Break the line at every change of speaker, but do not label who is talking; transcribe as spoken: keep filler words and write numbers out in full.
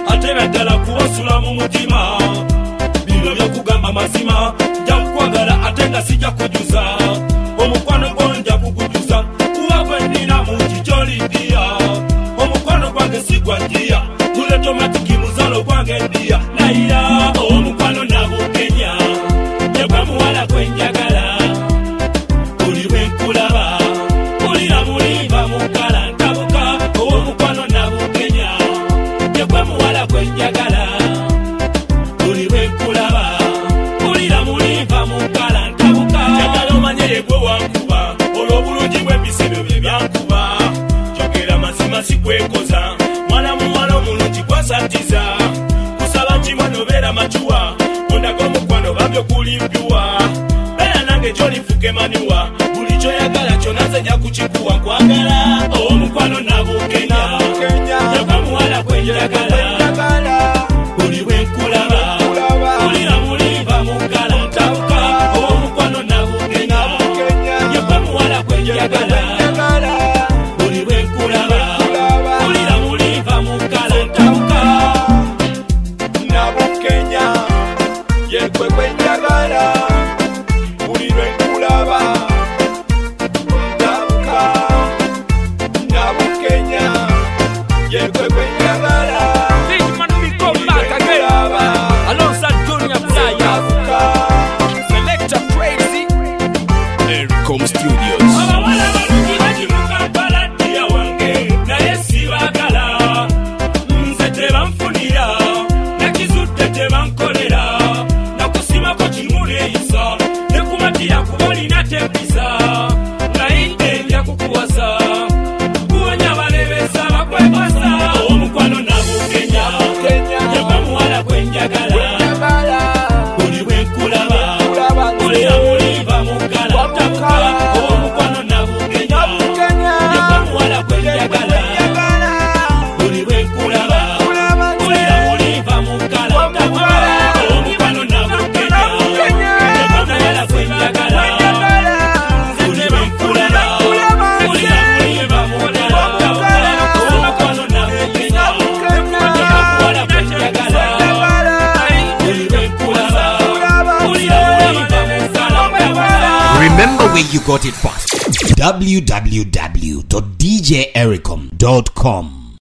ate baddala kuwasula mu mutima bino byokugamba mazima nja kukwagala ate nga sijja kujuza omukwano gwanja kukujuza kuba gwe nnina mungi gy'olindiya omukwano gwange sigwa ddiya gule tomatiki muzalo gwange ddiya nayira omukwano nabukenya yegwe muwala gwe njagala buli bwe nkulaba bulira mulimba mukala ntabuka omukwano nabukenya yegwe muwala gwe njagala buli bwe nkulaba bulira mulimba mukala ntabuka njagala omanye yegwe wankuba olw'obulungi bw'ebisebe bye byankuba kyogera mazima sikwekoza mwana muwala omulungi gwasatiza kusaba kimwa nobeera macuwa ondaga omukwano babyo kulimbyuwa beera nange gyolifuka emaniwa buli kyoyagala kyonna nze nja kukikuwa nkwagala omukwano nabukenya yagwa muwala gwe njagala buli bwe nkulaba bulira mulimba mukala ntabuka omukwano nabukenya yagwa muwala gwe njagala buli bwe nkulaba bulira mulimba mukala ntabuka nabukenya yegwe gwe njagala buli lwe nkulaba ntabuka nabukenya yegwe gwe njagala Big man we come back again alongside Junior Flyer Selector Crazy Ericom Studios abawala balungi bakimuka baladiya wange naye sibagala nze tebanfunira nakizudde tebankolera nakusimako kimuneeyisa nekumatira kuba olina tepisa ngayidde nja kukuwasa kuwonya balebesa bakwekasa omukwano nabukenya yagwa muwala gwe njagala buli bwe nkulaba bulira mulimba mukala ntabuka omukwano nabukenya yagwa muwala gwe njagala buli bwe nkulaba bulira mulimba mukala ntabuka omukwano nabukenya yagwa muwala gwe njagala buli bwe nkulaba bulira mulimba mukala ntabuka omukwano nabukenya yagwa muwala gwe njagala buli bwe nkulaba bulira mulimba mukala ntabuka.
Remember where you got it first. w w w dot d j ericom dot com